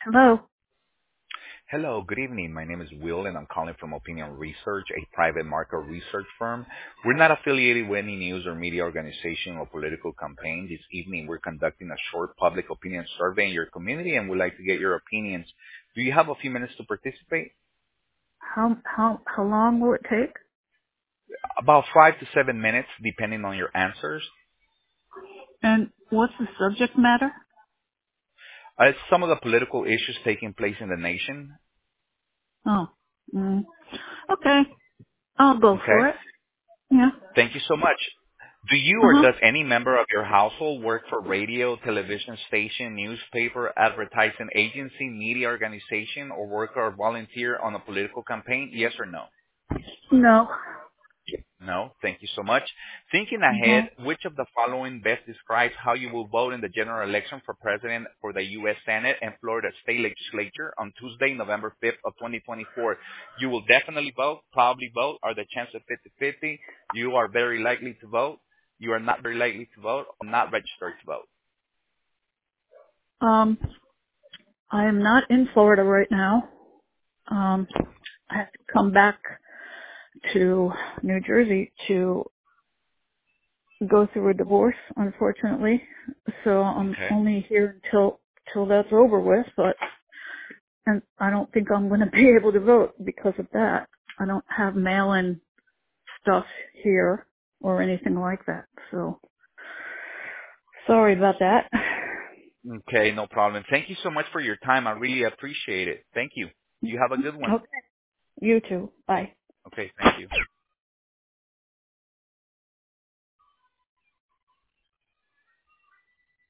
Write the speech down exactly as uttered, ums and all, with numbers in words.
Hello. Hello, good evening. My name is Will, and I'm calling from Opinion Research, a private market research firm. We're not affiliated with any news or media organization or political campaign. This evening, we're conducting a short public opinion survey in your community, and we'd like to get your opinions. Do you have a few minutes to participate? How how how long will it take? About five to seven minutes, depending on your answers. And what's the subject matter? Uh, it's some of the political issues taking place in the nation. Oh. Mm. Okay. I'll go Okay? for it. Yeah. Thank you so much. Do you Uh or huh. does any member of your household work for radio, television station, newspaper, advertising agency, media organization, or work or volunteer on a political campaign? Yes or no? No. No. Thank you so much. Thinking Uh-huh. ahead, which of the following best describes how you will vote in the general election for president for the U S Senate and Florida State Legislature on Tuesday, November fifth of twenty twenty-four? You will definitely vote, probably vote, are the chances fifty-fifty. You are very likely to vote. You are not very likely to vote or not registered to vote. Um, I am not in Florida right now. Um, I have to come back to New Jersey to go through a divorce, unfortunately. So I'm Okay. only here until till that's over with. But and I don't think I'm going to be able to vote because of that. I don't have mail-in stuff here or anything like that. So sorry about that. Okay, no problem. Thank you so much for your time. I really appreciate it. Thank you. You have a good one. Okay. You too. Bye. Okay, thank you.